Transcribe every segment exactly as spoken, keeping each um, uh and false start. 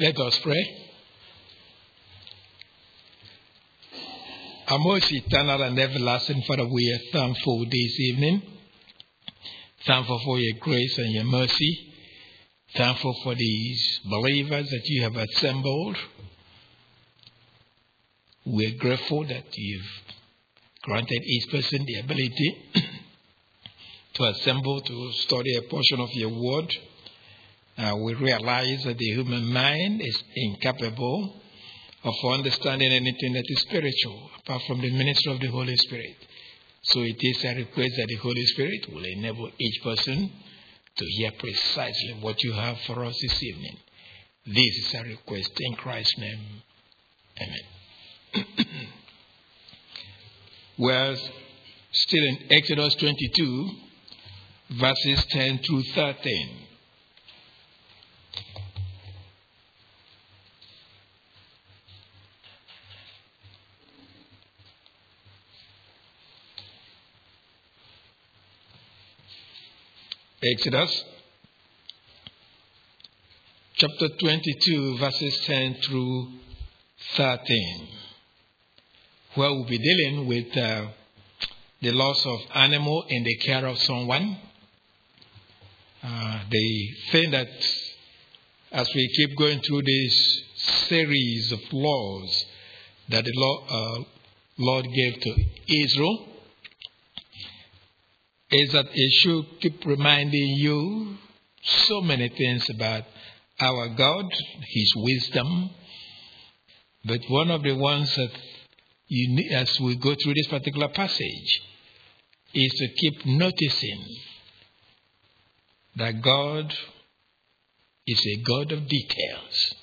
Let us pray. Our most eternal and everlasting Father, we are thankful this evening. Thankful for your grace and your mercy. Thankful for these believers that you have assembled. We are grateful that you've granted each person the ability to assemble to study a portion of your word. Uh, we realize that the human mind is incapable of understanding anything that is spiritual, apart from the ministry of the Holy Spirit. So it is a request that the Holy Spirit will enable each person to hear precisely what you have for us this evening. This is a request in Christ's name. Amen. We're still in Exodus twenty-two, verses ten through thirteen. Exodus chapter twenty-two, verses ten through thirteen, where we'll be dealing with uh, the loss of animal in the care of someone. Uh, the thing that, as we keep going through this series of laws that the Lord, uh, Lord gave to Israel, is that it should keep reminding you so many things about our God, His wisdom. But one of the ones that you need, as we go through this particular passage, is to keep noticing that God is a God of details.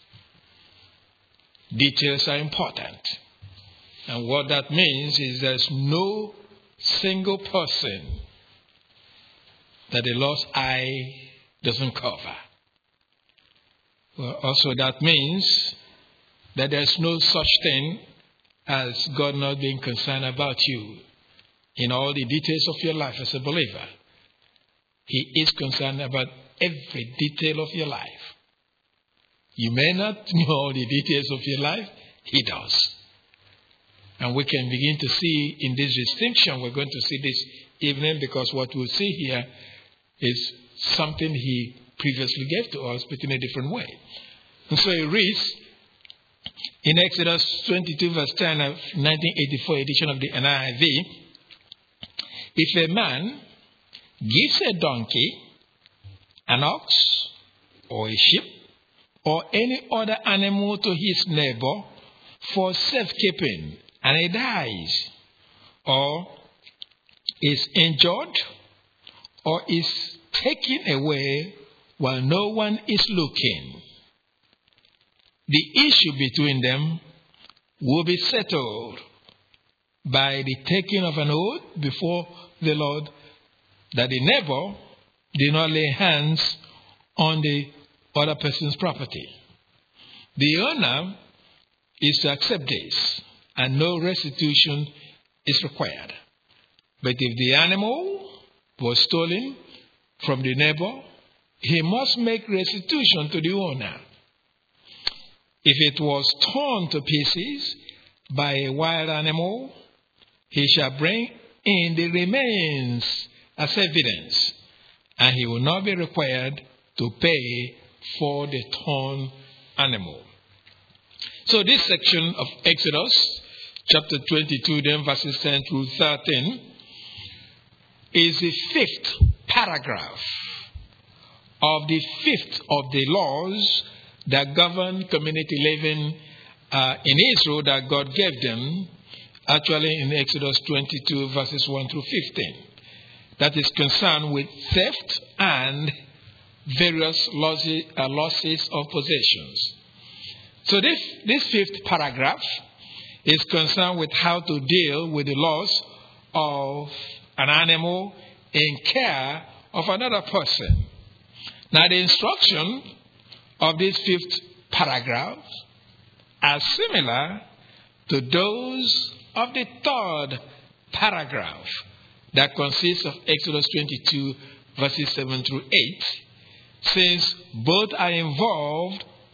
Details are important. And what that means is there's no single person that the Lord's eye doesn't cover. Well, also that means that there's no such thing as God not being concerned about you in all the details of your life as a believer. He is concerned about every detail of your life. You may not know all the details of your life. He does. And we can begin to see in this distinction we're going to see this evening, because what we'll see here is something he previously gave to us, but in a different way. And so it reads in Exodus twenty-two, verse ten of nineteen eighty-four edition of the N I V, if a man gives a donkey, an ox, or a sheep, or any other animal to his neighbor for safekeeping, and he dies, or is injured, or is taken away while no one is looking, the issue between them will be settled by the taking of an oath before the Lord that the neighbor did not lay hands on the other person's property. The owner is to accept this, and no restitution is required. But if the animal was stolen from the neighbor, he must make restitution to the owner. If it was torn to pieces by a wild animal, he shall bring in the remains as evidence, and he will not be required to pay for the torn animal. So this section of Exodus, chapter twenty-two, then verses ten through thirteen, is the fifth paragraph of the fifth of the laws that govern community living uh, in Israel that God gave them, actually in Exodus twenty-two, verses one through fifteen. That is concerned with theft and various losses, uh, losses of possessions. So this, this fifth paragraph is concerned with how to deal with the loss of an animal in care of another person. Now the instruction of this fifth paragraph are similar to those of the third paragraph that consists of Exodus twenty-two, verses seven through eight, since both are involved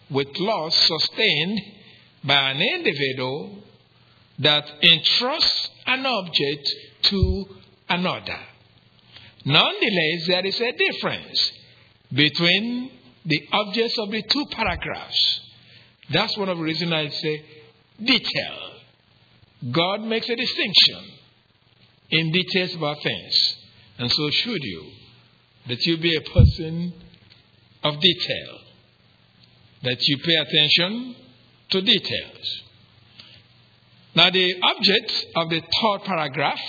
with loss sustained by an individual that entrusts an object to another. Nonetheless, there is a difference between the objects of the two paragraphs. That's one of the reasons I say detail. God makes a distinction in details about things. And so should you. That you be a person of detail. That you pay attention to details. Now the object of the third paragraph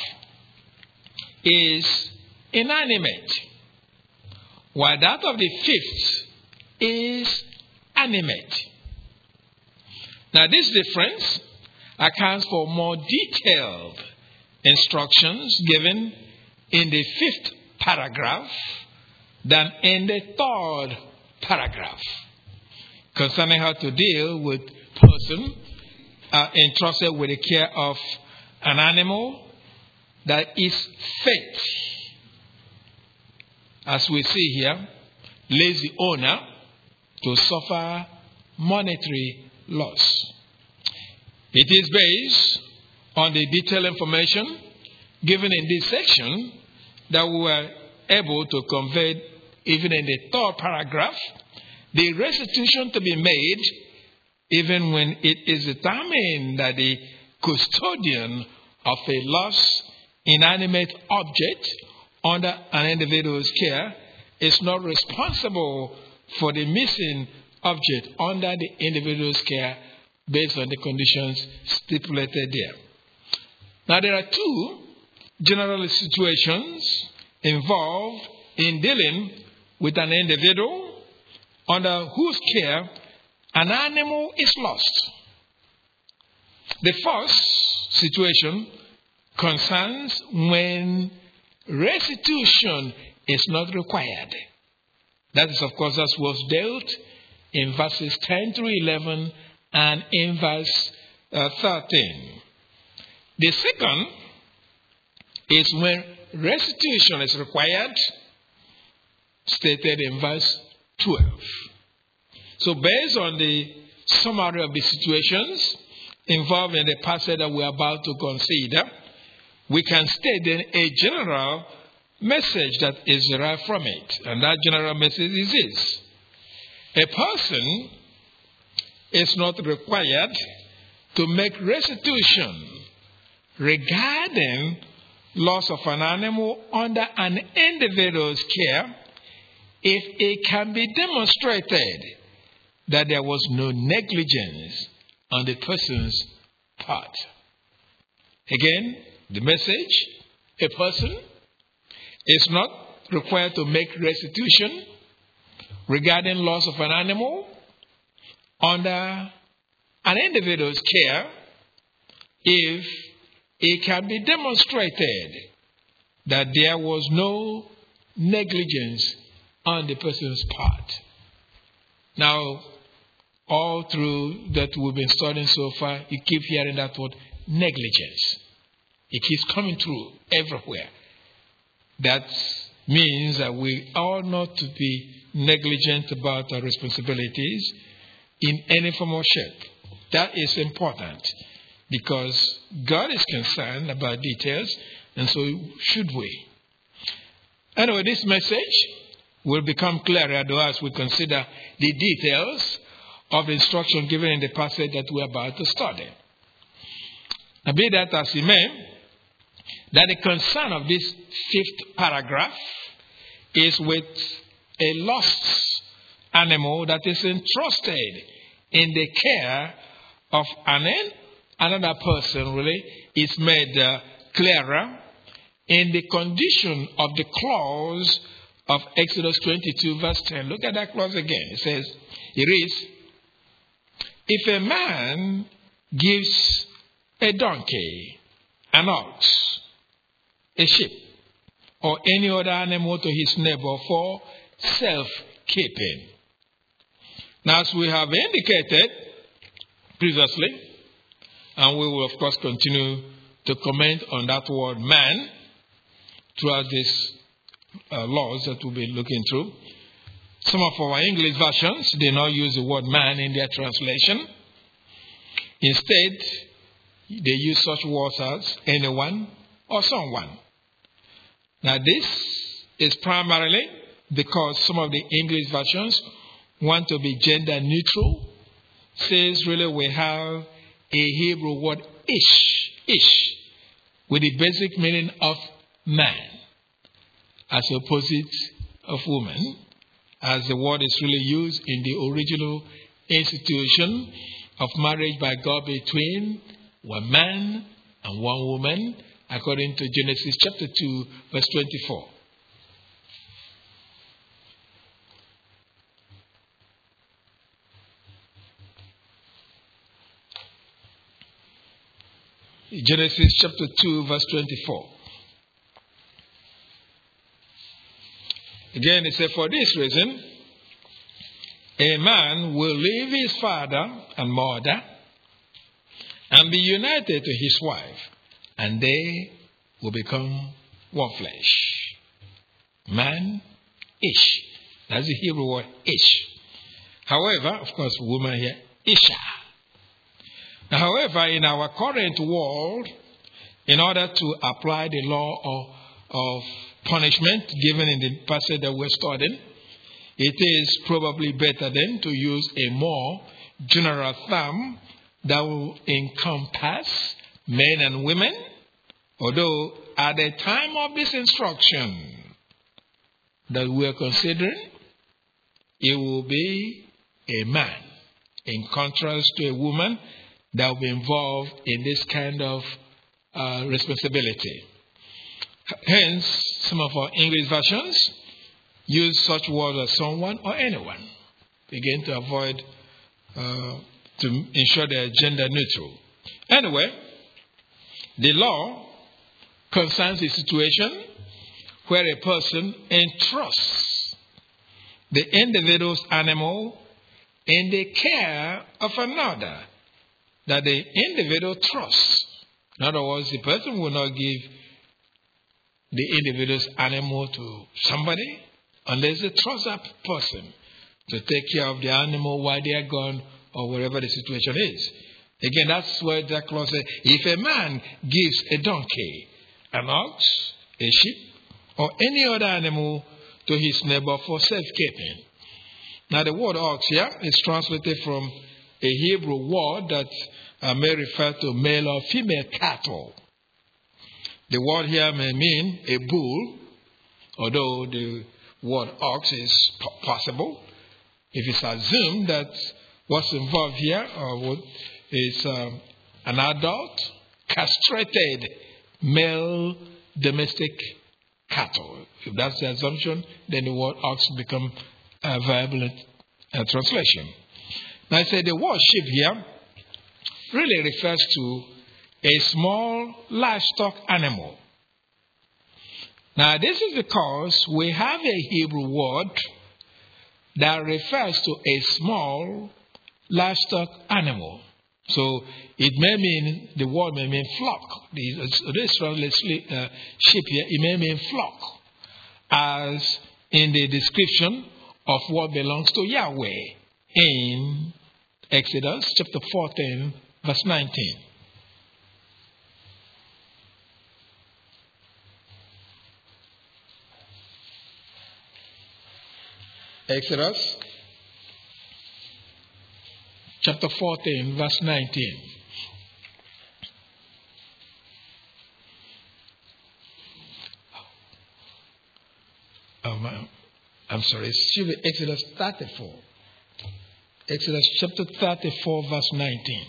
is inanimate, while that of the fifth is animate. Now this difference accounts for more detailed instructions given in the fifth paragraph than in the third paragraph concerning how to deal with person uh, entrusted with the care of an animal that is fate. As we see here, leaves the owner to suffer monetary loss. It is based on the detailed information given in this section that we were able to convey even in the third paragraph, the restitution to be made even when it is determined that the custodian of a lost inanimate object under an individual's care is not responsible for the missing object under the individual's care based on the conditions stipulated there. Now there are two general situations involved in dealing with an individual under whose care an animal is lost. The first situation concerns when restitution is not required. That is, of course, as was dealt in verses ten through eleven and in verse uh, thirteen. The second is when restitution is required, stated in verse twelve. So based on the summary of the situations involved in the passage that we are about to consider, we can state then a general message that is derived from it. And that general message is this: a person is not required to make restitution regarding loss of an animal under an individual's care if it can be demonstrated that there was no negligence on the person's part. Again, the message: a person is not required to make restitution regarding loss of an animal under an individual's care if it can be demonstrated that there was no negligence on the person's part. Now, all through that we've been studying so far, you keep hearing that word negligence. It keeps coming through everywhere. That means that we are not to be negligent about our responsibilities in any form or shape. That is important because God is concerned about details, and so should we. Anyway, this message will become clearer to us as we consider the details of the instruction given in the passage that we are about to study. Now, be that as it may, that the concern of this fifth paragraph is with a lost animal that is entrusted in the care of an another person, really, is made uh, clearer in the condition of the clause of Exodus twenty-two verse ten. Look at that clause again. It says, it reads, if a man gives a donkey, an ox, a sheep, or any other animal to his neighbor for self-keeping. Now, as we have indicated previously, and we will of course continue to comment on that word man throughout these uh, laws that we'll be looking through, Some of our English versions do not use the word man in their translation. Instead, they use such words as anyone or someone. Now, this is primarily because some of the English versions want to be gender neutral. Says really we have a Hebrew word ish, ish, with the basic meaning of man as opposite of woman, as the word is really used in the original institution of marriage by God between one man and one woman, according to Genesis chapter two, verse twenty-four. Genesis chapter two, verse twenty-four. Again, it says, for this reason, a man will leave his father and mother and be united to his wife, and they will become one flesh. Man, ish. That's the Hebrew word ish. However, of course, woman here, isha. Now, however, in our current world, in order to apply the law of, of punishment given in the passage that we're studying, it is probably better then to use a more general term that will encompass men and women, although at the time of this instruction that we are considering, it will be a man, in contrast to a woman that will be involved in this kind of uh, responsibility. Hence, some of our English versions use such words as someone or anyone, again to avoid, uh, to ensure they are gender neutral. Anyway, the law concerns a situation where a person entrusts the individual's animal in the care of another that the individual trusts. In other words, the person will not give the individual's animal to somebody unless they trust that person to take care of the animal while they are gone or wherever the situation is. Again, that's where that clause says, if a man gives a donkey, an ox, a sheep, or any other animal to his neighbor for safekeeping. Now, the word ox here is translated from a Hebrew word that uh, may refer to male or female cattle. The word here may mean a bull, although the word ox is possible. If it's assumed that what's involved here or is um, an adult, castrated male domestic cattle. If that's the assumption, then the word ox becomes a viable uh, translation. Now I say the word sheep here really refers to a small livestock animal. Now this is because we have a Hebrew word that refers to a small livestock animal. So it may mean, the word may mean flock. This translation uh, sheep here, it may mean flock, as in the description of what belongs to Yahweh in Exodus chapter fourteen, verse nineteen. Exodus chapter fourteen, verse nineteen. Um, I'm sorry, it should be Exodus thirty-four. Exodus chapter thirty-four, verse nineteen.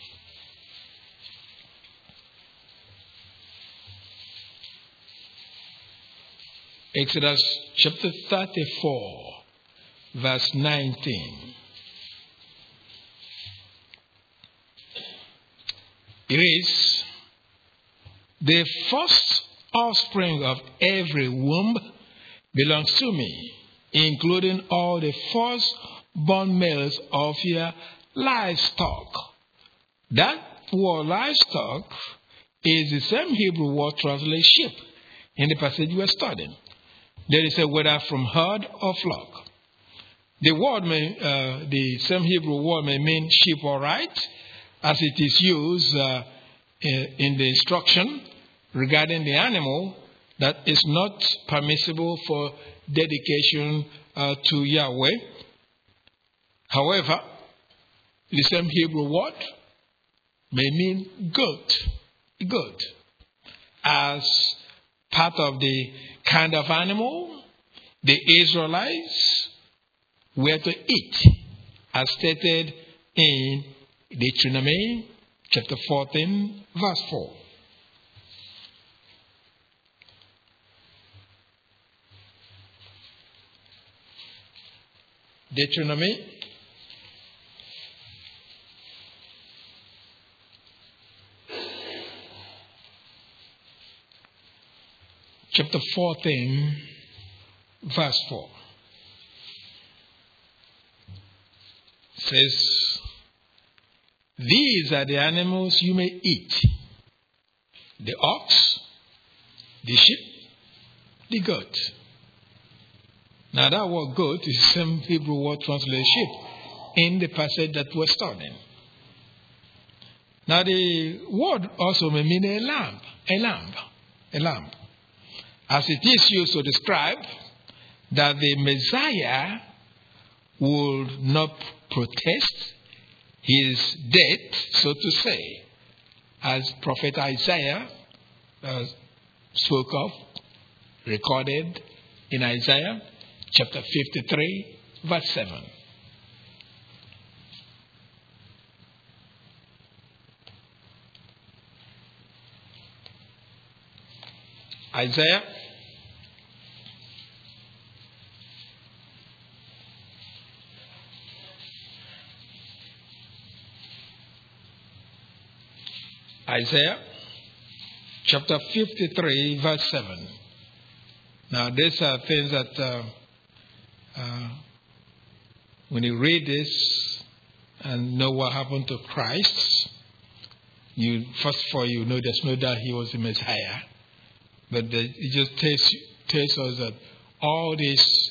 Exodus chapter thirty-four, verse nineteen. It is, the first offspring of every womb belongs to me, including all the firstborn males of your livestock. That word livestock is the same Hebrew word translated sheep in the passage we are studying. There is a whether from herd or flock. The word may, uh, the same Hebrew word may mean sheep or right, as it is used uh, in, in the instruction regarding the animal that is not permissible for dedication uh, to Yahweh. However, the same Hebrew word may mean goat, goat, as part of the kind of animal the Israelites were to eat, as stated in Deuteronomy chapter fourteen, verse four. Deuteronomy chapter fourteen, verse four. Says, these are the animals you may eat: the ox, the sheep, the goat. Now that word goat is the same Hebrew word translated sheep in the passage that we're studying. Now the word also may mean a lamb, a lamb, a lamb, as it is used to describe that the Messiah would not protest his death, so to say, as Prophet Isaiah uh, spoke of, recorded in Isaiah chapter fifty-three, verse seven. Isaiah Isaiah chapter fifty-three, verse seven. Now, these are things that uh, uh, when you read this and know what happened to Christ, you first of all, you know there's no doubt he was the Messiah. But the, it just tells, tells us that all this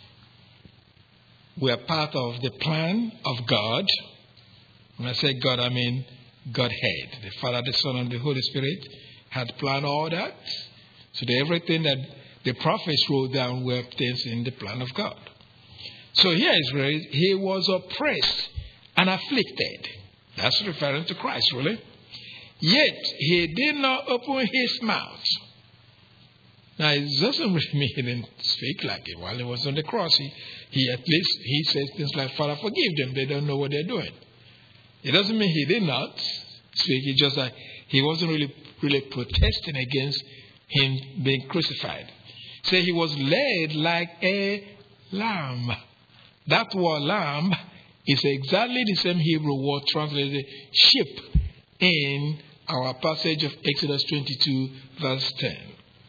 were part of the plan of God. When I say God, I mean Godhead. The Father, the Son, and the Holy Spirit had planned all that. So that everything that the prophets wrote down were things in the plan of God. So here is where he was oppressed and afflicted. That's referring to Christ, really. Yet he did not open his mouth. Now, it doesn't really mean he didn't speak like it while he was on the cross. He, he at least, he says things like, Father, forgive them. They don't know what they're doing. It doesn't mean he did not speak. It's just that he wasn't really, really protesting against him being crucified. So he was led like a lamb. That word lamb is exactly the same Hebrew word translated sheep in our passage of Exodus twenty-two, verse ten.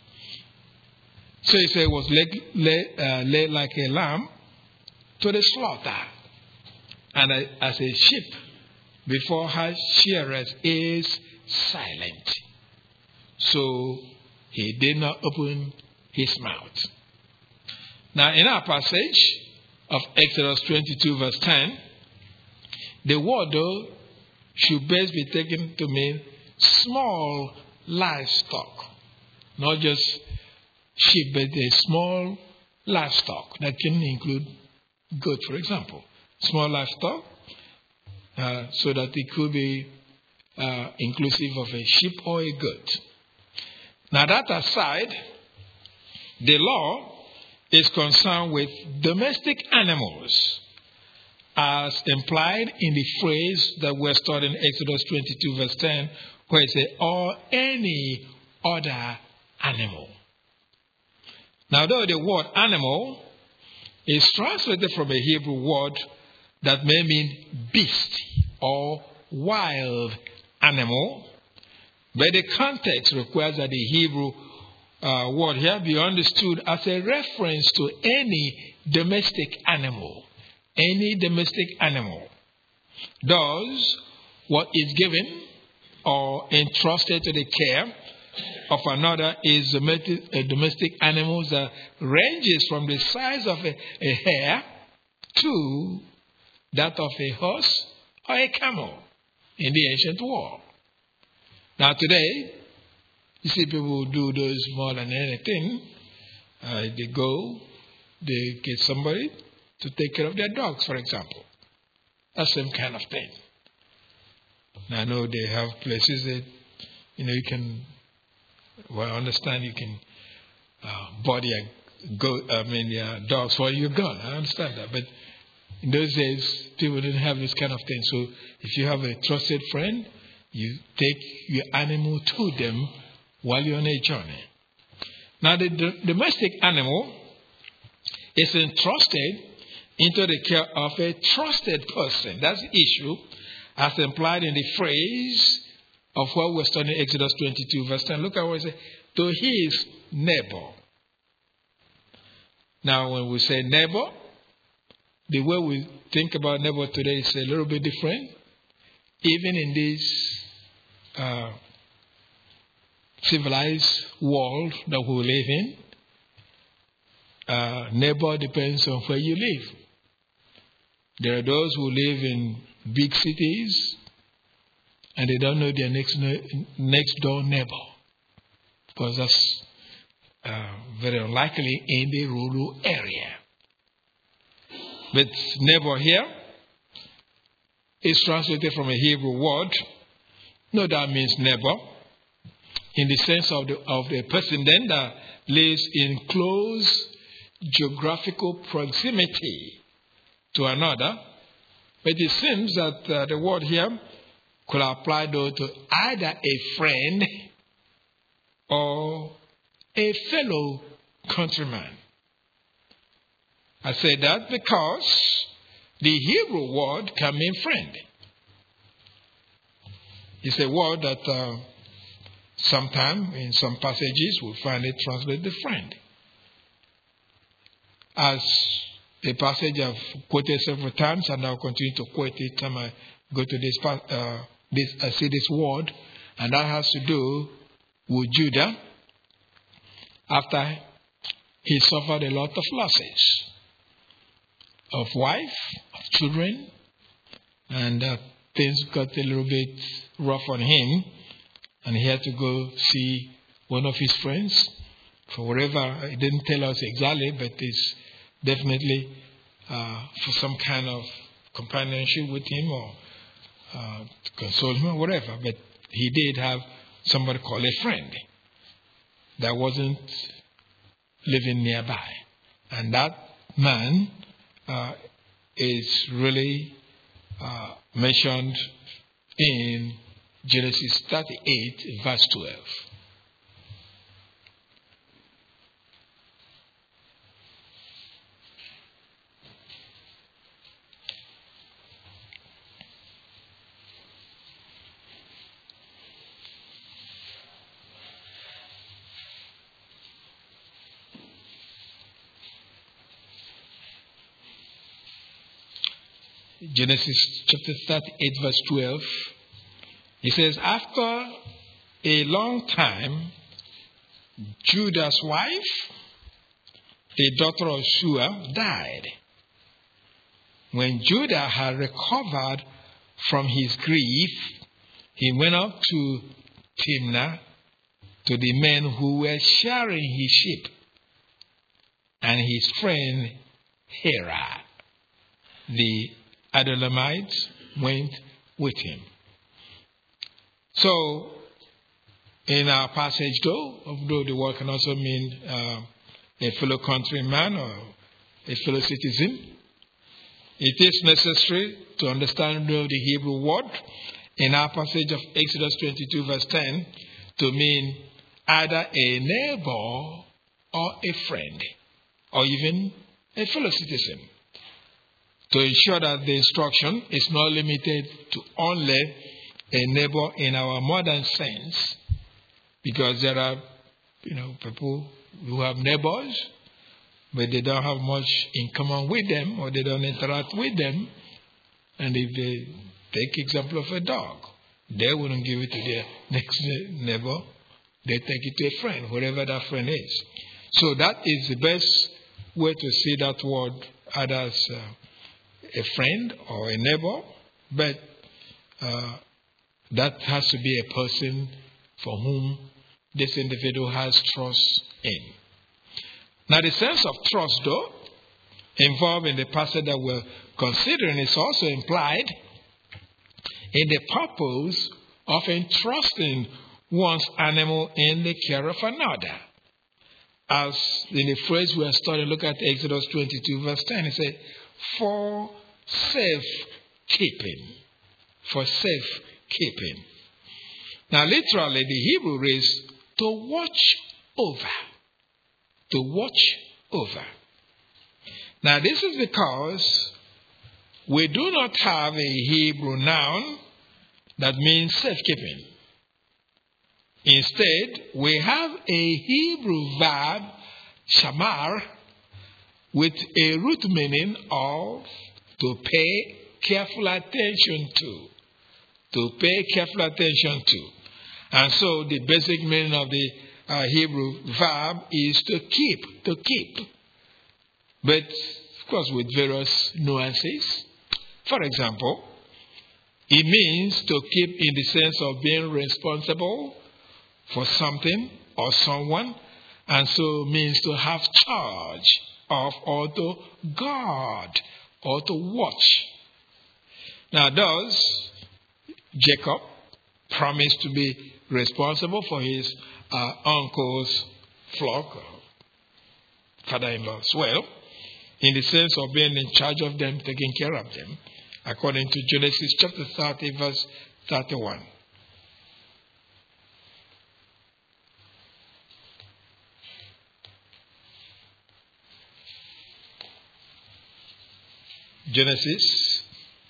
So he said, was led, led, uh, led like a lamb to the slaughter, and a, as a sheep before her shearers is silent. So he did not open his mouth. Now, in our passage of Exodus twenty-two, verse ten, the word, though, should best be taken to mean small livestock, not just sheep, but a small livestock that can include goat, for example. Small livestock, uh, so that it could be uh, inclusive of a sheep or a goat. Now, that aside, the law is concerned with domestic animals, as implied in the phrase that we're studying in Exodus twenty-two, verse ten, where it says, or any other animal. Now, though the word animal is translated from a Hebrew word that may mean beast or wild animal, but the context requires that the Hebrew uh, word here be understood as a reference to any domestic animal. Any domestic animal. Thus, what is given or entrusted to the care of another is domestic, uh, domestic animals that ranges from the size of a, a hare to that of a horse or a camel in the ancient world. Now today, you see people do those more than anything. Uh, they go, they get somebody to take care of their dogs, for example. That same kind of thing. Now I know they have places that, you know, you can, well, I understand you can uh, body a goat, I mean, yeah, dogs for your gun. I understand that. But in those days, people didn't have this kind of thing. So if you have a trusted friend, you take your animal to them while you're on a journey. Now, the, the domestic animal is entrusted into the care of a trusted person. That's the issue, as implied in the phrase of what we're studying, Exodus twenty-two, verse ten. Look at what it says, to his neighbor. Now, when we say neighbor, the way we think about neighbor today is a little bit different. Even in this uh, civilized world that we live in, uh, neighbor depends on where you live. There are those who live in big cities and they don't know their next next door neighbor, because that's uh, very unlikely in the rural area. But neighbor here is translated from a Hebrew word. No, that means neighbor, in the sense of the of the person then that lives in close geographical proximity to another. But it seems that uh, the word here could apply though to either a friend or a fellow countryman. I say that because the Hebrew word can mean friend. It's a word that uh, sometimes in some passages we find it translated friend. As a passage I've quoted several times, and I'll continue to quote it time I go to this, uh, this I see this word, and that has to do with Judah after he suffered a lot of losses of wife, of children, and uh, things got a little bit rough on him, and he had to go see one of his friends for whatever. He didn't tell us exactly, but it's definitely uh, for some kind of companionship with him or uh, to console him or whatever. But he did have somebody called a friend that wasn't living nearby, and that man Uh, is really uh, mentioned in Genesis thirty-eight, verse twelve. Genesis chapter thirty-eight, verse twelve. It says, after a long time, Judah's wife, a daughter of Shua, died. When Judah had recovered from his grief, he went up to Timnah to the men who were shearing his sheep, and his friend Hera, the Adulamites, went with him. So, in our passage, though, although the word can also mean uh, a fellow countryman or a fellow citizen, it is necessary to understand though, the Hebrew word in our passage of Exodus twenty-two, verse ten, to mean either a neighbor or a friend, or even a fellow citizen, to ensure that the instruction is not limited to only a neighbor in our modern sense, because there are, you know, people who have neighbors, but they don't have much in common with them, or they don't interact with them. And if they take example of a dog, they wouldn't give it to their next neighbor. They take it to a friend, whoever that friend is. So that is the best way to see that word, either as uh, a friend or a neighbor, but uh, that has to be a person for whom this individual has trust in. Now, the sense of trust, though, involved in the passage that we're considering is also implied in the purpose of entrusting one's animal in the care of another. As in the phrase we are studying, look at Exodus twenty-two, verse ten, it said, for safekeeping. For safekeeping. Now, literally, the Hebrew is to watch over. To watch over. Now, this is because we do not have a Hebrew noun that means safekeeping. Instead, we have a Hebrew verb, shamar, with a root meaning of to pay careful attention to. To pay careful attention to. And so the basic meaning of the uh, Hebrew verb is to keep, to keep. But, of course, with various nuances. For example, it means to keep in the sense of being responsible for something or someone, and so means to have charge of or to guard or to watch. Now, thus, Jacob promised to be responsible for his uh, uncle's flock, father-in-law as well, in the sense of being in charge of them, taking care of them, according to Genesis chapter thirty, verse thirty-one. Genesis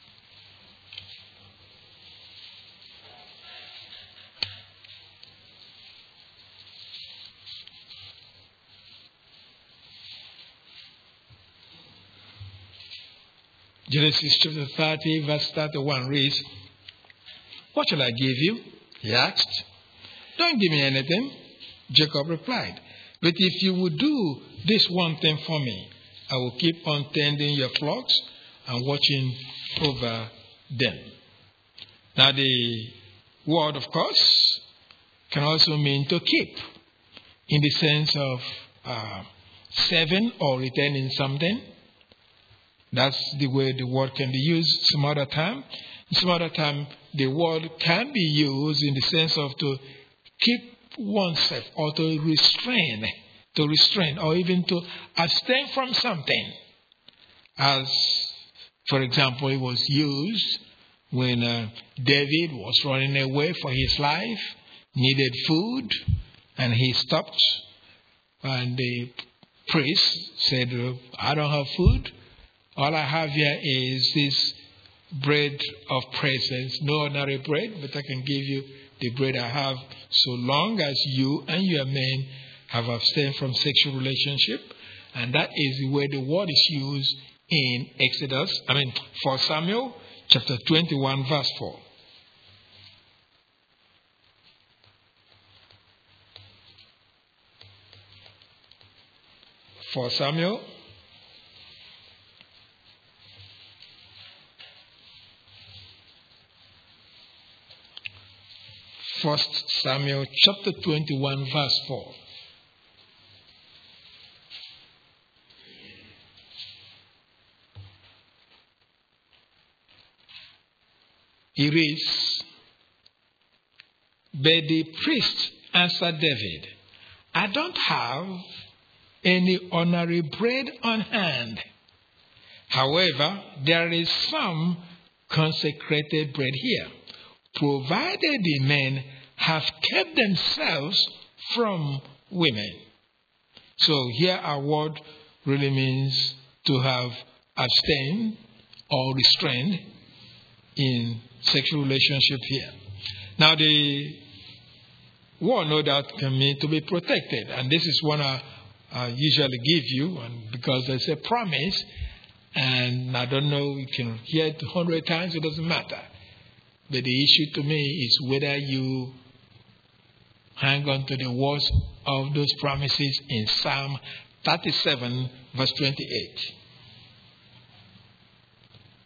Genesis chapter thirty, verse thirty-one reads, what shall I give you? He asked. Don't give me anything, Jacob replied. But if you would do this one thing for me, I will keep on tending your flocks and watching over them. Now, the word, of course, can also mean to keep, in the sense of uh, saving or retaining something. That's the way the word can be used some other time. Some other time, the word can be used in the sense of to keep oneself or to restrain, to restrain, or even to abstain from something. As, for example, it was used when uh, David was running away for his life, needed food, and he stopped. And the priest said, I don't have food. All I have here is this bread of presence, no ordinary bread, but I can give you the bread I have so long as you and your men have abstained from sexual relationship. And that is the way the word is used in Exodus, I mean, First Samuel chapter twenty-one, verse four. First Samuel First Samuel chapter twenty-one, verse four. It reads, but the priest answered David, I don't have any ordinary bread on hand. However, there is some consecrated bread here, provided the men have kept themselves from women. So here our word really means to have abstained or restrained in sexual relationship here. Now the word no doubt can mean to be protected, and this is one I, I usually give you, and because there's a promise, and I don't know, you can hear it a hundred times, it doesn't matter. But the issue to me is whether you hang on to the words of those promises in Psalm thirty-seven, verse twenty-eight.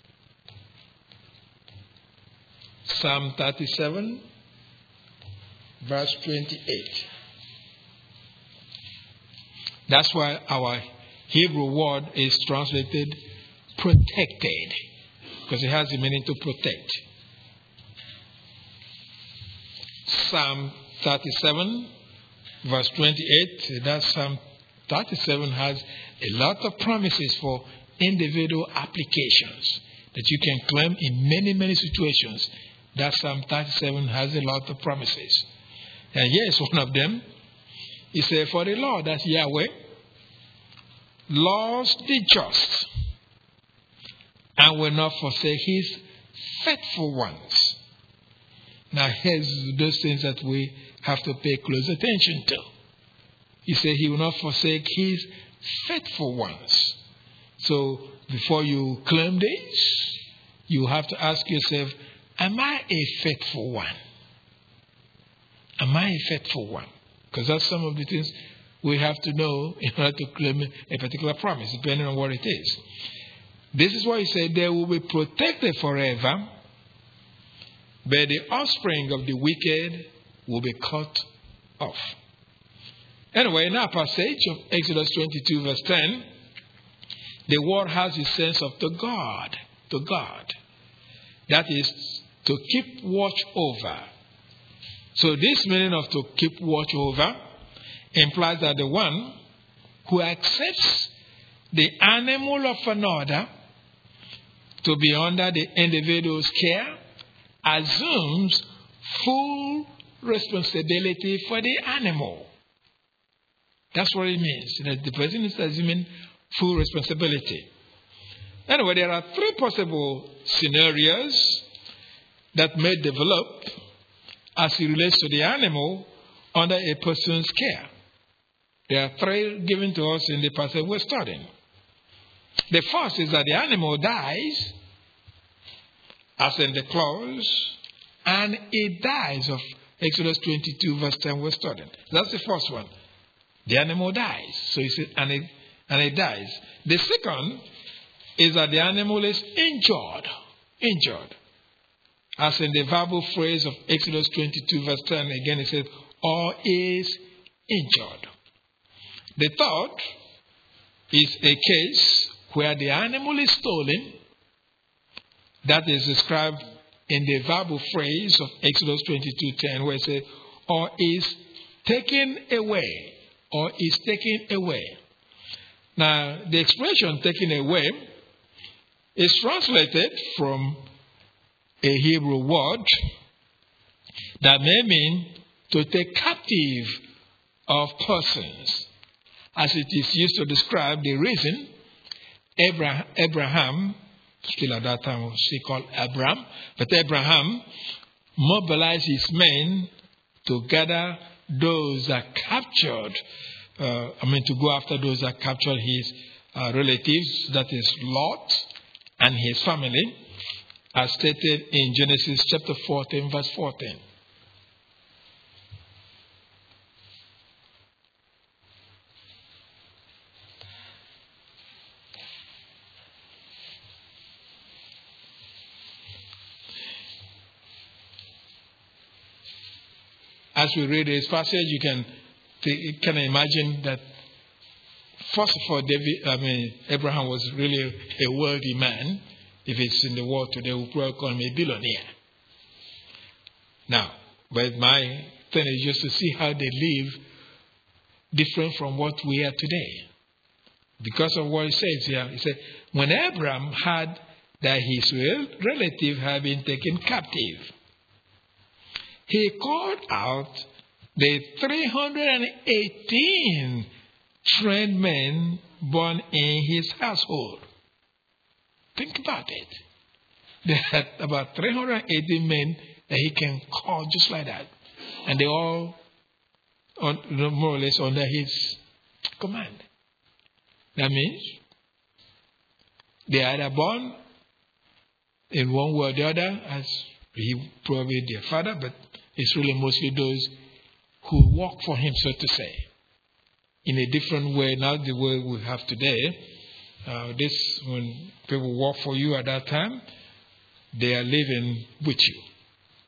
Psalm thirty-seven, verse twenty-eight. That's why our Hebrew word is translated protected, because it has the meaning to protect. Psalm thirty-seven, verse twenty-eight. That Psalm thirty-seven has a lot of promises for individual applications that you can claim in many, many situations. That Psalm thirty-seven has a lot of promises. And here is one of them. He said, for the Lord, that's Yahweh, loves the just and will not forsake his faithful ones. Now, here's those things that we have to pay close attention to. He said he will not forsake his faithful ones. So, before you claim this, you have to ask yourself, am I a faithful one? Am I a faithful one? Because that's some of the things we have to know in order to claim a particular promise, depending on what it is. This is why he said they will be protected forever, but the offspring of the wicked will be cut off. Anyway, in our passage of Exodus twenty-two, verse ten, the word has a sense of to guard, to guard. That is, to keep watch over. So this meaning of to keep watch over implies that the one who accepts the animal of another to be under the individual's care assumes full responsibility for the animal. That's what it means, that the person is assuming full responsibility. Anyway, there are three possible scenarios that may develop as it relates to the animal under a person's care. There are three given to us in the passage we're studying. The first is that the animal dies, as in the clause, and it dies of Exodus twenty-two, verse ten we're studying. That's the first one. The animal dies. So he said, and it, and it dies. The second is that the animal is injured. Injured. As in the verbal phrase of Exodus twenty-two, verse ten, again it says, or is injured. The third is a case where the animal is stolen. That is described in the verbal phrase of Exodus twenty-two, ten, where it says, or is taken away. Or is taken away. Now, the expression taken away is translated from a Hebrew word that may mean to take captive of persons, as it is used to describe the reason Abraham, Abraham still at that time was called Abram, but Abraham mobilized his men to gather those that captured, uh, I mean, to go after those that captured his uh, relatives, that is Lot and his family, as stated in Genesis chapter fourteen, verse fourteen. As we read this passage, you can you can imagine that, first of all, David, I mean, Abraham was really a wealthy man. If it's in the world today, we'll probably call him a billionaire. Now, but my thing is just to see how they live different from what we are today. Because of what it says here. It said, when Abraham heard that his relative had been taken captive, he called out the three hundred eighteen trained men born in his household. Think about it. There are about three hundred eighteen men that he can call just like that. And they all, on, more or less, under his command. That means they are either born in one way or the other, as he probably their father, but it's really mostly those who work for him, so to say, in a different way, not the way we have today. Uh, this, when people work for you at that time, they are living with you.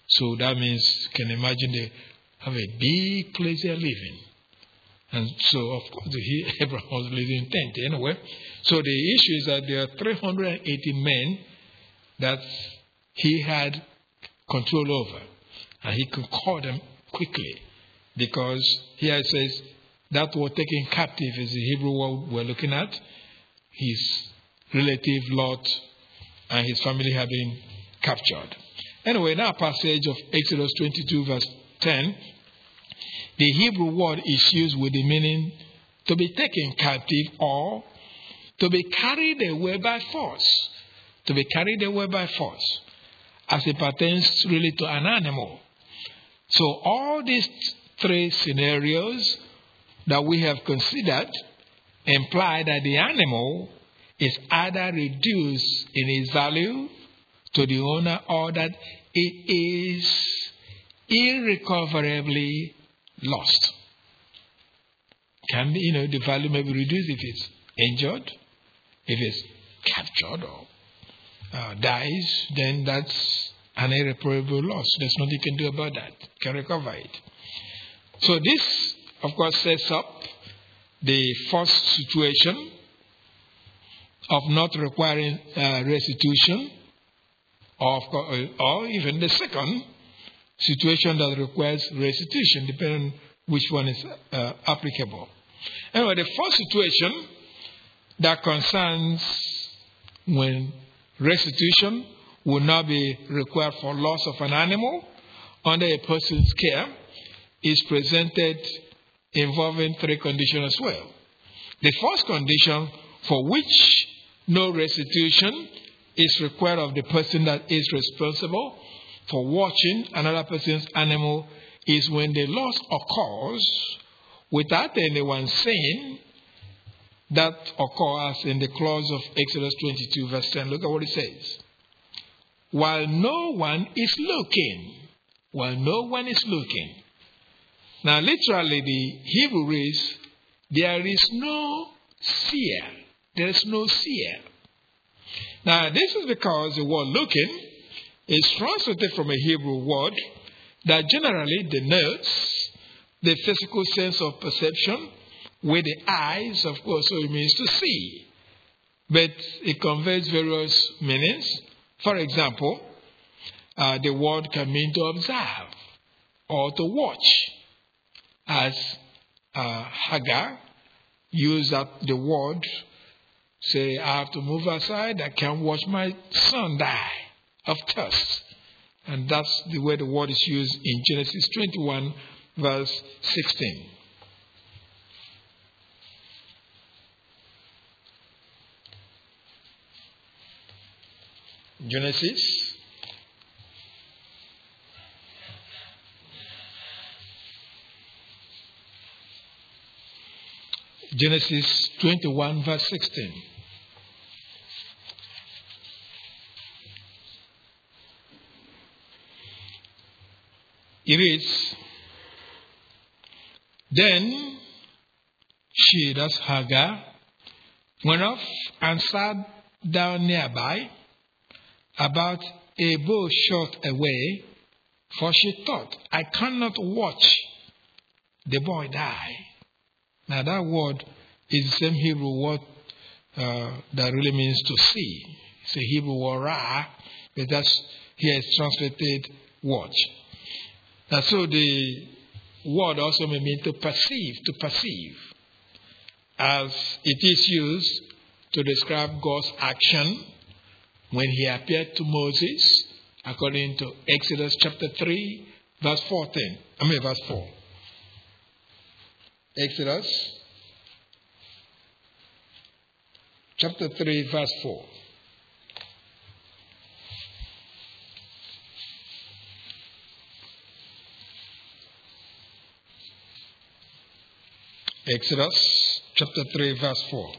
So that means, you can imagine they have a big place they're living. And so, of course, he, Abraham was living in tent anyway. So the issue is that there are three hundred eighty men that he had control over. And he could call them quickly. Because here it says, that word taken captive is the Hebrew word we're looking at. His relative Lot and his family have been captured. Anyway, in our passage of Exodus twenty-two verse ten, the Hebrew word is used with the meaning to be taken captive or to be carried away by force. To be carried away by force, as it pertains really to an animal. So all these three scenarios that we have considered imply that the animal is either reduced in its value to the owner or that it is irrecoverably lost. Can be, you know, the value may be reduced if it's injured, if it's captured or uh, dies, then that's an irreparable loss. There's nothing you can do about that. You can recover it. So this, of course, sets up the first situation of not requiring uh, restitution, or, or even the second situation that requires restitution, depending on which one is uh, applicable. Anyway, the first situation that concerns when restitution will not be required for loss of an animal under a person's care is presented involving three conditions as well. The first condition for which no restitution is required of the person that is responsible for watching another person's animal is when the loss occurs without anyone saying that occurs in the clause of Exodus twenty-two verse ten. Look at what it says. While no one is looking. While no one is looking. Now literally the Hebrew reads, there is no seer. There is no seer. Now this is because the word looking is translated from a Hebrew word that generally denotes the physical sense of perception with the eyes, of course, so it means to see. But it conveys various meanings. For example, uh, the word can mean to observe or to watch. As uh, Hagar used that the word, say, I have to move aside, I can't watch my son die of thirst. And that's the way the word is used in Genesis twenty-one, verse sixteen. Genesis Genesis twenty-one, verse sixteen. It reads, then she, that's Hagar, went off and sat down nearby, about a bow shot away, for she thought, I cannot watch the boy die. Now that word is the same Hebrew word uh, that really means to see. It's a Hebrew word ra, but that's here it's translated watch. Now so the word also may mean to perceive, to perceive, as it is used to describe God's action when he appeared to Moses, according to Exodus chapter three, verse fourteen. I mean verse four. Exodus chapter three, verse four. Exodus chapter three, verse four.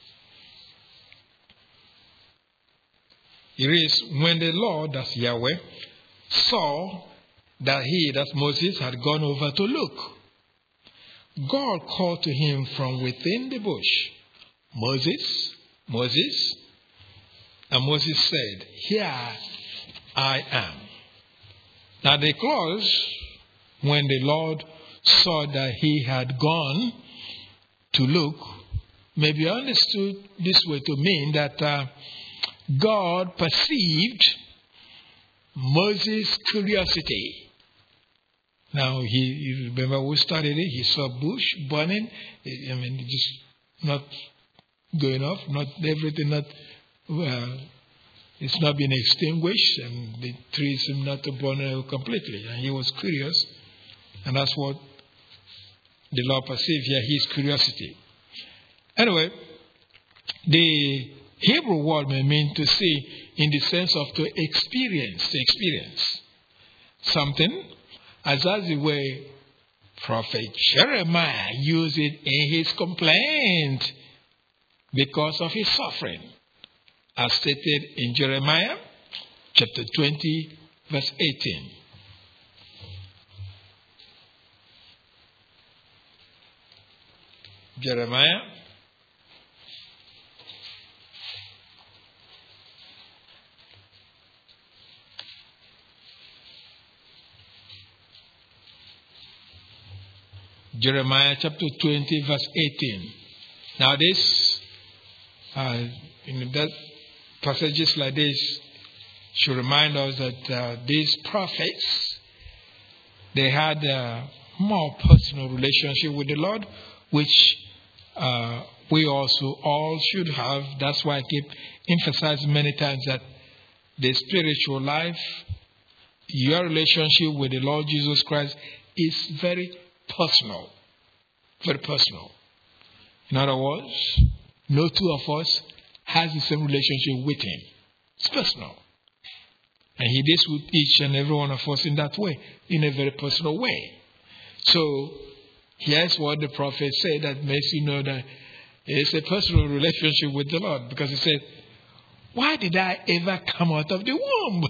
It is when the Lord, that's Yahweh, saw that he, that's Moses, had gone over to look, God called to him from within the bush, Moses, Moses. And Moses said, here I am. Now the clause, when the Lord saw that he had gone to look, may be understood this way to mean that uh, God perceived Moses' curiosity. Now, he, you remember we studied it, he saw bush burning, I mean, just not going off, not everything, not, uh, it's not been extinguished, and the tree seemed not to burn completely. And he was curious, and that's what the Lord perceived here, his curiosity. Anyway, the Hebrew word may mean to see in the sense of to experience, to experience something, as that's the way Prophet Jeremiah used it in his complaint because of his suffering, as stated in Jeremiah chapter twenty, verse eighteen. Jeremiah Jeremiah chapter twenty, verse eighteen. Now this, uh, in that passages like this should remind us that uh, these prophets, they had a more personal relationship with the Lord, which uh, we also all should have. That's why I keep emphasizing many times that the spiritual life, your relationship with the Lord Jesus Christ is very personal. Very personal. In other words, no two of us has the same relationship with him. It's personal. And he deals with each and every one of us in that way, in a very personal way. So, here's what the prophet said that makes you know that it's a personal relationship with the Lord. Because he said, why did I ever come out of the womb?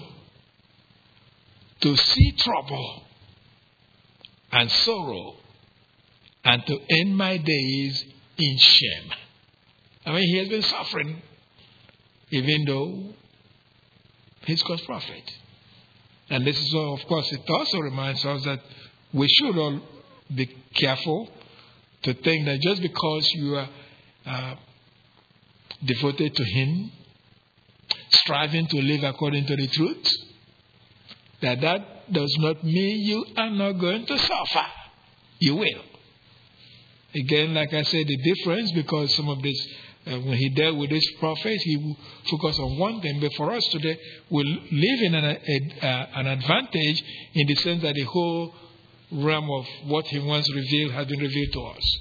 To see trouble and sorrow, and to end my days in shame. I mean, he has been suffering, even though he's God's prophet. And this is, of course, it also reminds us that we should all be careful to think that just because you are uh, devoted to him, striving to live according to the truth, that that does not mean you are not going to suffer. You will. Again, like I said, the difference, because some of this, uh, when he dealt with this prophet, he focused on one thing. But for us today, we live in an, a, uh, an advantage in the sense that the whole realm of what he wants revealed has been revealed to us.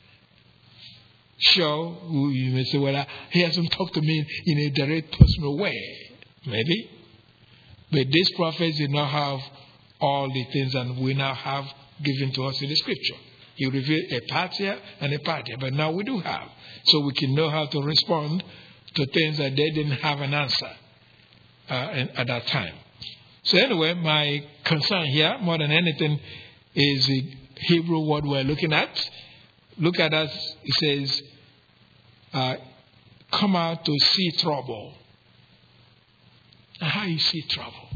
Sure, you may say, well, he hasn't talked to me in a direct personal way. Maybe. But these prophets did not have all the things that we now have given to us in the scripture. He revealed a part here and a part here, but now we do have. So we can know how to respond to things that they didn't have an answer uh, at that time. So anyway, my concern here, more than anything, is the Hebrew word we're looking at. Look at us, it says, uh, come out to see trouble. And how you see trouble?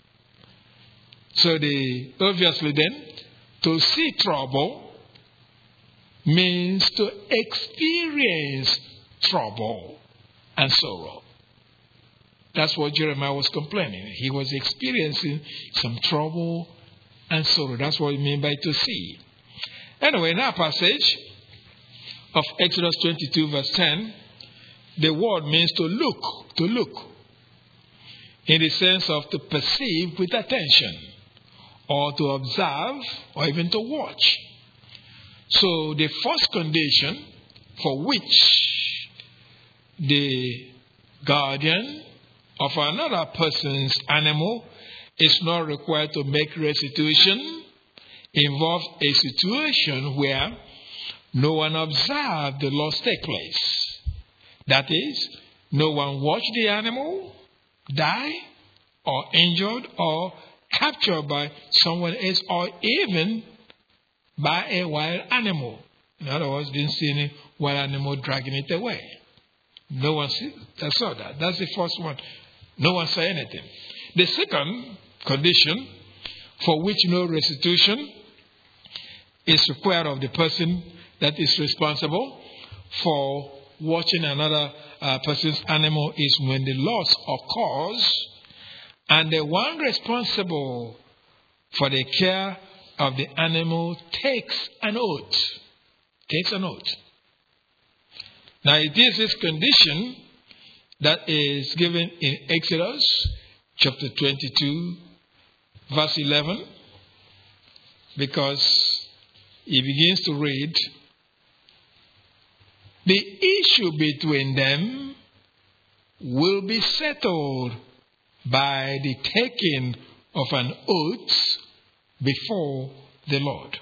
So the obviously then, to see trouble means to experience trouble and sorrow. That's what Jeremiah was complaining. He was experiencing some trouble and sorrow. That's what we mean by to see. Anyway, in our passage of Exodus twenty-two, verse ten, the word means to look, to look, in the sense of to perceive with attention, or to observe, or even to watch. So the first condition for which the guardian of another person's animal is not required to make restitution involves a situation where no one observed the loss take place. That is, no one watched the animal die or injured or captured by someone else or even by a wild animal. In other words, didn't see any wild animal dragging it away. No one saw that. That's the first one. No one saw anything. The second condition for which no restitution is required of the person that is responsible for watching another uh, person's animal is when the loss occurs and the one responsible for the care of the animal takes an oath. Takes an oath. Now it is this condition that is given in Exodus chapter twenty-two, verse eleven, because he begins to read, the issue between them will be settled by the taking of an oath before the Lord.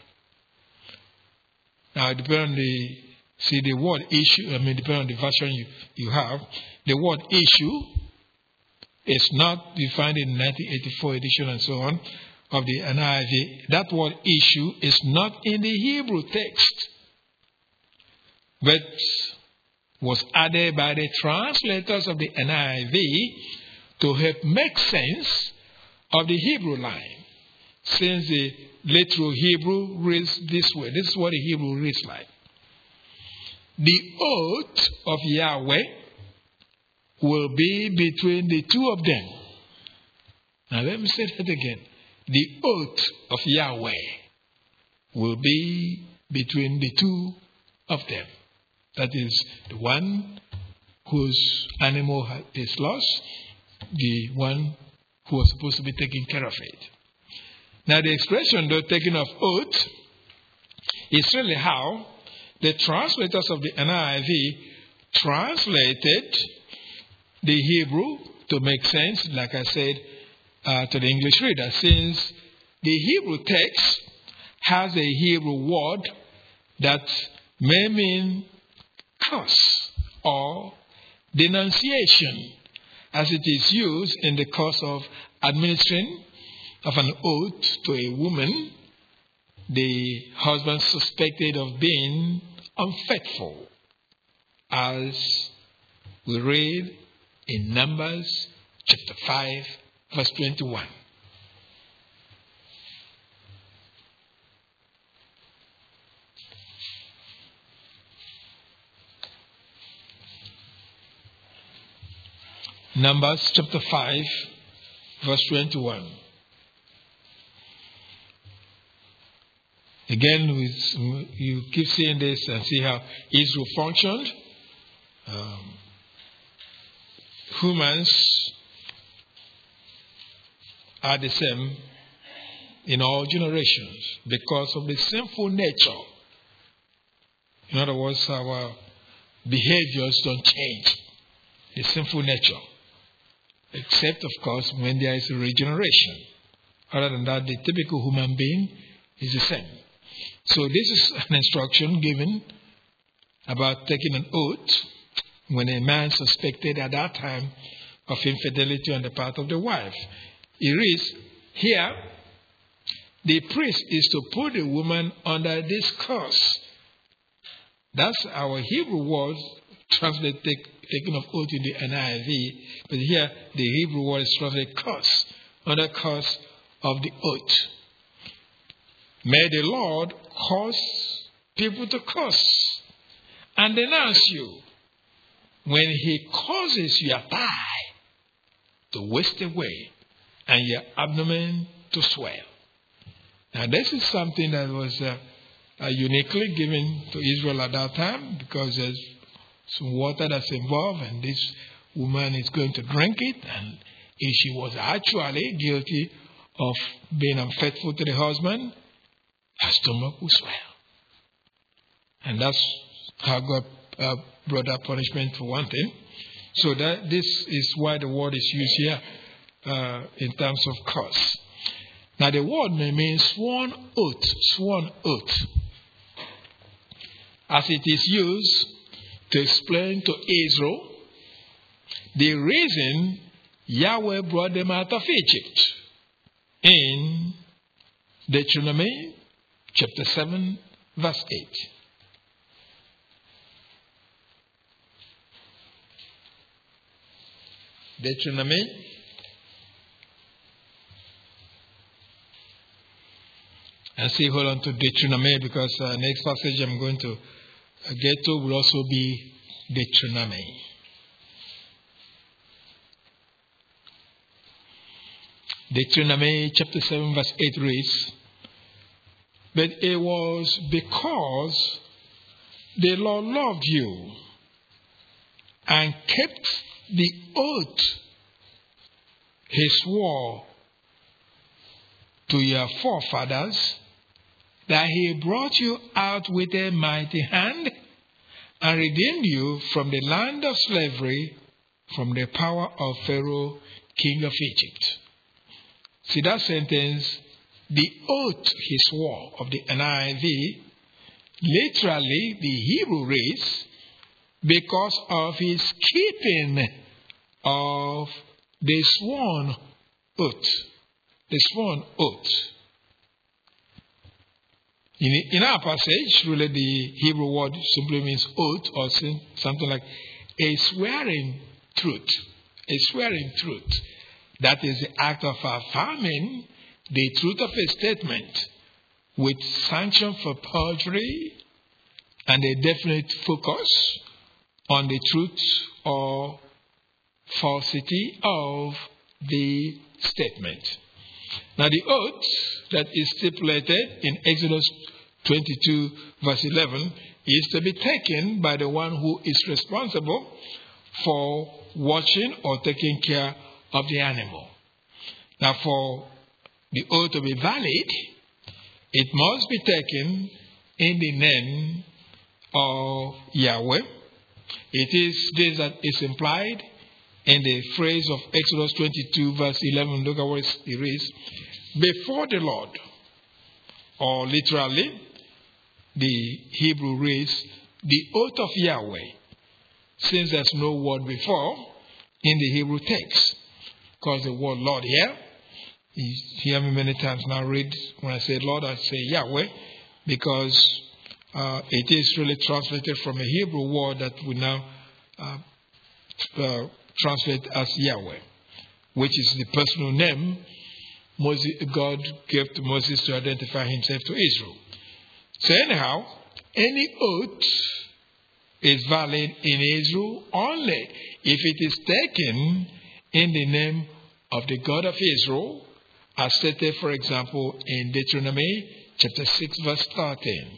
Now, depending on the, see the word issue, I mean, depending on the version you, you have, the word issue is not, you find it in nineteen eighty-four edition and so on of the N I V. That word issue is not in the Hebrew text, but was added by the translators of the N I V to help make sense of the Hebrew line. Since the literal Hebrew reads this way. This is what the Hebrew reads like. The oath of Yahweh will be between the two of them. Now let me say that again. The oath of Yahweh will be between the two of them. That is the one whose animal is lost, the one who was supposed to be taking care of it. Now the expression, though, taking of oath, is really how the translators of the N I V translated the Hebrew to make sense, like I said, uh, to the English reader, since the Hebrew text has a Hebrew word that may mean curse or denunciation, as it is used in the course of administering of an oath to a woman the husband suspected of being unfaithful, as we read in Numbers chapter five, verse twenty-one. Numbers chapter five, verse twenty-one. Again, you keep seeing this and see how Israel functioned. Um, humans are the same in all generations because of the sinful nature. In other words, our behaviors don't change. The sinful nature. Except, of course, when there is a regeneration. Other than that, the typical human being is the same. So this is an instruction given about taking an oath when a man suspected at that time of infidelity on the part of the wife. It reads, here, the priest is to put the woman under this curse. That's our Hebrew word translated taking of oath in the N I V, but here the Hebrew word is translated curse, under curse of the oath. May the Lord cause people to curse and denounce you when He causes your thigh to waste away and your abdomen to swell. Now, this is something that was uh, uh, uniquely given to Israel at that time, because there's some water that's involved and this woman is going to drink it, and if she was actually guilty of being unfaithful to the husband, her stomach will swell. And that's how God uh, brought that punishment for one thing. So that this is why the word is used here uh, in terms of curse. Now the word may mean sworn oath, sworn oath, as it is used to explain to Israel the reason Yahweh brought them out of Egypt in Deuteronomy chapter seven, verse eight. Deuteronomy And say, hold on to Deuteronomy, because uh, next passage I'm going to uh, get to will also be Deuteronomy. Deuteronomy chapter seven verse eight reads, but it was because the Lord loved you and kept the oath he swore to your forefathers, that he brought you out with a mighty hand and redeemed you from the land of slavery, from the power of Pharaoh, king of Egypt. See that sentence, the oath he swore, of the N I V, literally the Hebrew reads, because of his keeping of the sworn oath. The sworn oath. In, in our passage, really the Hebrew word simply means oath, or something like a swearing truth. A swearing truth. That is the act of affirming the truth of a statement with sanction for perjury and a definite focus on the truth or falsity of the statement. Now the oath that is stipulated in Exodus twenty-two verse eleven is to be taken by the one who is responsible for watching or taking care of the animal. Now for the oath to be valid, it must be taken in the name of Yahweh. It is this that is implied in the phrase of Exodus twenty-two verse eleven. Look at what it reads. Before the Lord, or literally, the Hebrew reads, the oath of Yahweh, since there's no word before in the Hebrew text. Because the word Lord here, you hear me many times now read, when I say Lord, I say Yahweh, because uh, it is really translated from a Hebrew word that we now uh, uh, translate as Yahweh, which is the personal name Moses, God gave to Moses to identify himself to Israel. So anyhow, any oath is valid in Israel only if it is taken in the name of the God of Israel, as stated, for example, in Deuteronomy chapter six verse thirteen.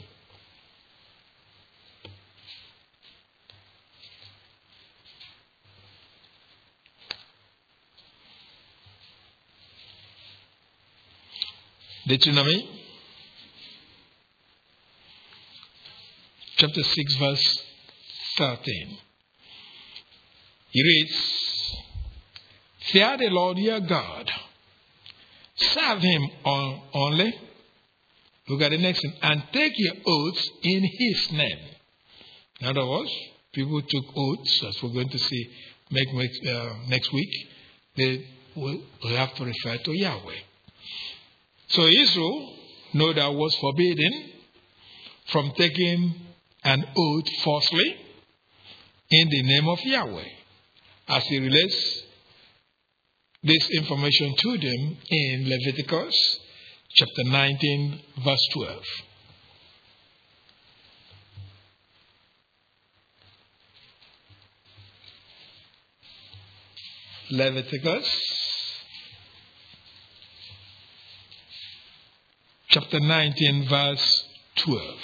Deuteronomy chapter six verse thirteen. He reads, fear the Lord your God, serve him on, only. Look at the next one. And take your oaths in his name. In other words, people took oaths, as we're going to see next, uh, next week. They will have to refer to Yahweh. So Israel, no doubt, was forbidden from taking an oath falsely in the name of Yahweh, as he relates this information to them in Leviticus chapter nineteen, verse twelve. Leviticus chapter nineteen, verse twelve.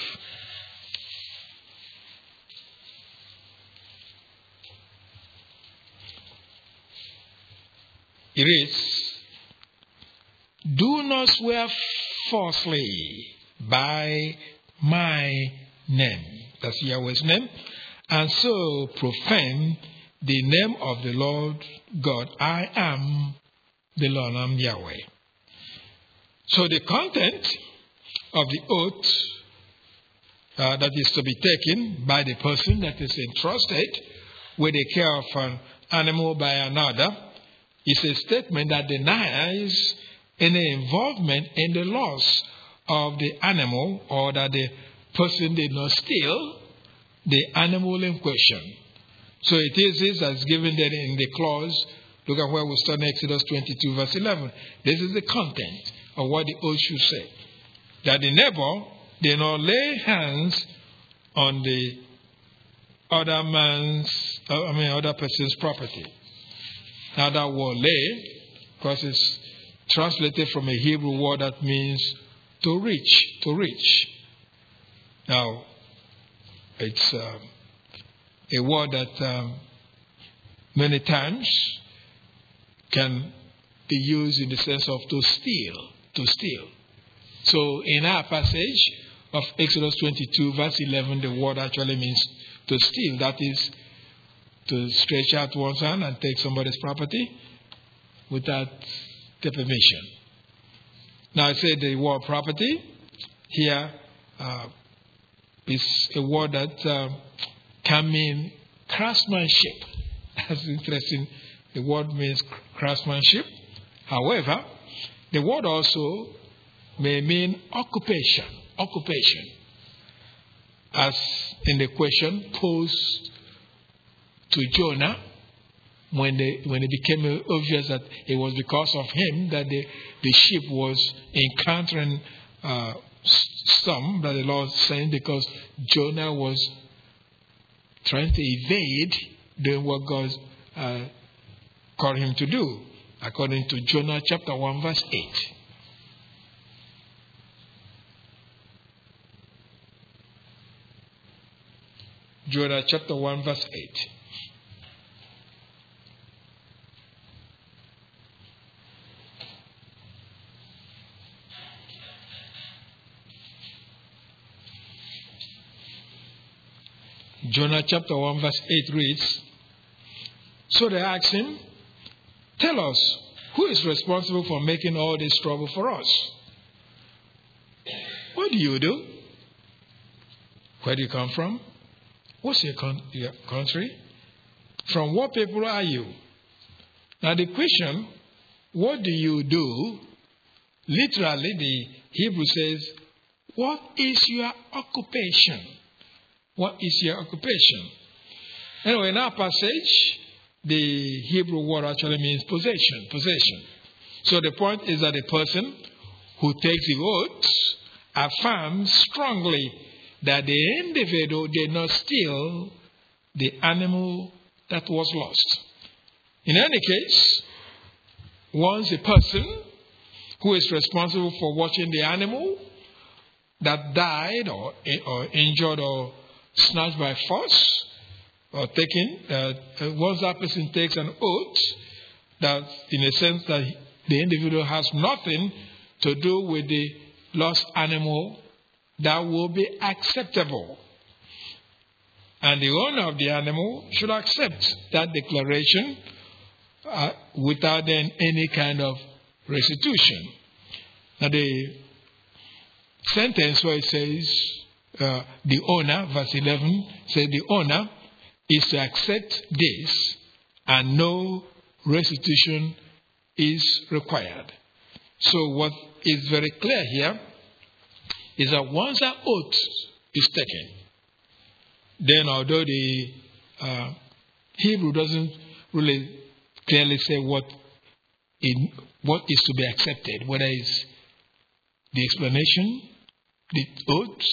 It reads, do not swear falsely by my name. That's Yahweh's name. And so profane the name of the Lord God. I am the Lord, I am Yahweh. So the content of the oath uh, that is to be taken by the person that is entrusted with the care of an animal by another is a statement that denies any involvement in the loss of the animal, or that the person did not steal the animal in question. So it is this that's given there in the clause. Look at where we start in Exodus twenty-two verse eleven. This is the content of what the oath should say. that the neighbor did not lay hands on the other man's, I mean, other person's property. Now that word lay, because it's translated from a Hebrew word that means to reach, to reach. Now, it's um, a word that um, many times can be used in the sense of to steal, to steal. So in our passage of Exodus twenty-two, verse eleven, the word actually means to steal. That is, to stretch out one's hand and take somebody's property without the permission. Now I said the word property here uh, is a word that uh, can mean craftsmanship. That's interesting. The word means craftsmanship. However, the word also may mean occupation. Occupation. As in the question posed to Jonah, when, they, when it became obvious that it was because of him that the, the ship was encountering uh, storm that the Lord sent, because Jonah was trying to evade doing what God uh, called him to do, according to Jonah chapter one, verse eight. Jonah chapter one, verse eight. Jonah chapter one, verse eight reads, so they asked him, tell us, who is responsible for making all this trouble for us? What do you do? Where do you come from? What's your, con- your country? From what people are you? Now the question, what do you do? Literally, the Hebrew says, what is your occupation? What is your occupation? Anyway, in our passage, the Hebrew word actually means possession. Possession. So the point is that the person who takes the oath affirms strongly that the individual did not steal the animal that was lost. In any case, once a person who is responsible for watching the animal that died or, or injured or snatched by force or taken, uh, once that person takes an oath that in a sense that the individual has nothing to do with the lost animal, that will be acceptable. And the owner of the animal should accept that declaration uh, without then any kind of restitution. Now the sentence where it says uh, the owner, verse eleven, says the owner is to accept this and no restitution is required. So what is very clear here is that once that oath is taken, then although the uh, Hebrew doesn't really clearly say what in, what is to be accepted, whether it's the explanation, the oath,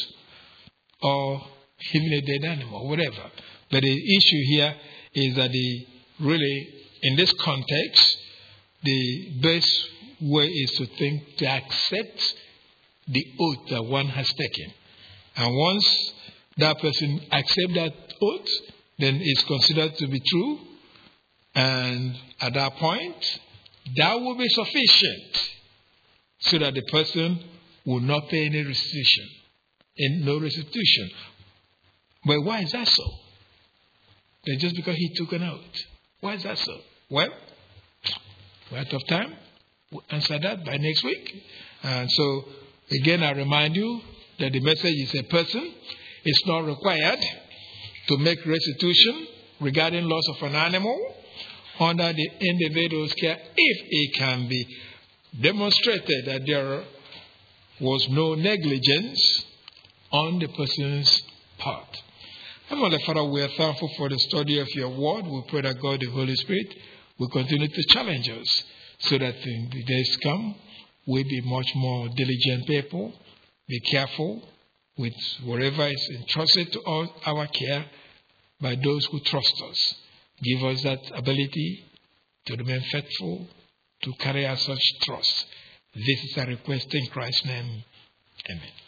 or even a dead animal, whatever. But the issue here is that the really, in this context, the best way is to think to accept the oath that one has taken. And once that person accepts that oath, then it's considered to be true. And at that point, that will be sufficient so that the person will not pay any restitution. And no restitution. But why is that so? Then just because he took an oath. Why is that so? Well, we're out of time. We'll answer that by next week. And so, again, I remind you that the message is a person. It's not required to make restitution regarding loss of an animal under the individual's care if it can be demonstrated that there was no negligence on the person's part. Heavenly Father, we are thankful for the study of your word. We pray that God, the Holy Spirit, will continue to challenge us so that in the days to come, we'll be much more diligent people be careful with whatever is entrusted to all our care by those who trust us. Give us that ability to remain faithful, to carry out such trust. This is a request in Christ's name. Amen.